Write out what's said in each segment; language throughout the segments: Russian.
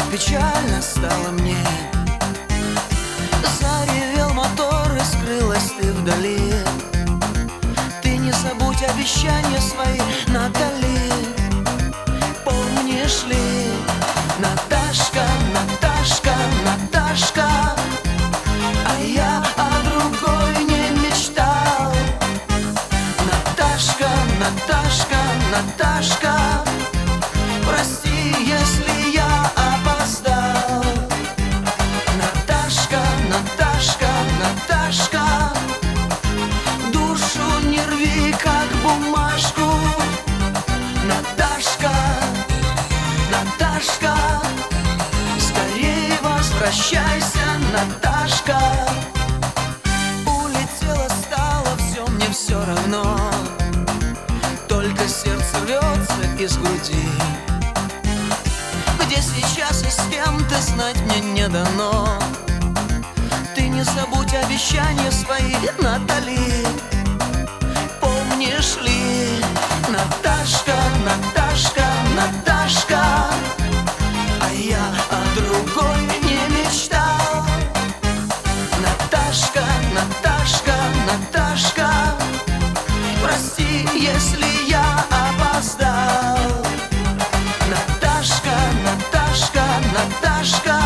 печально стало мне. Заревел мотор и скрылась ты вдали. Ты не забудь обещания свои, Натали. Помнишь ли, Наташка, Наташка, Наташка, а я о другой не мечтал. Наташка, Наташка, Наташка, прости, если я опоздал. Наташка, Наташка, Наташка, душу не рви, как бумажку. Наташка, Наташка, скорее возвращайся, Наташка. Улетела, стало все, мне все равно, только сердце рвется из груди. Где сейчас и с кем ты, знать мне не дано. Ты не забудь обещания свои, Натали. Помнишь ли, Наташка, Наташка, Наташка, а я о другой не мечтал. Наташка, Наташка, Наташка, прости, если я опоздал. Наташка, Наташка, Наташка,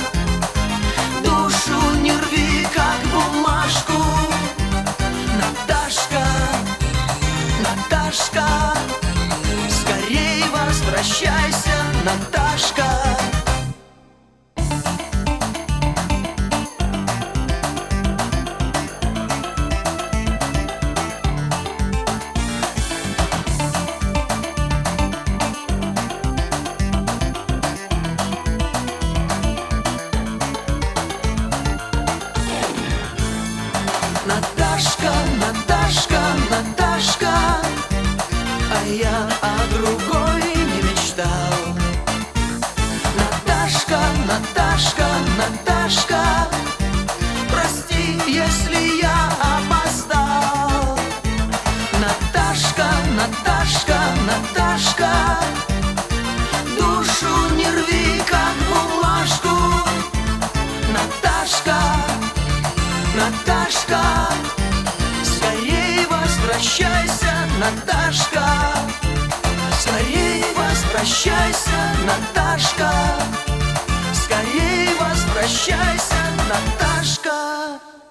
душу не рви, как бумажку. Наташка, Наташка, скорей возвращайся, Наташка. Наташка, Наташка, Наташка, а я о другой не мечтал. Наташка, Наташка, Наташка, прости, если я опоздал. Наташка, Наташка, Наташка, душу не рви, как бумажку. Наташка, Наташка, скорей возвращайся, Наташка. Скорей возвращайся, Наташка. Скорей возвращайся, Наташка.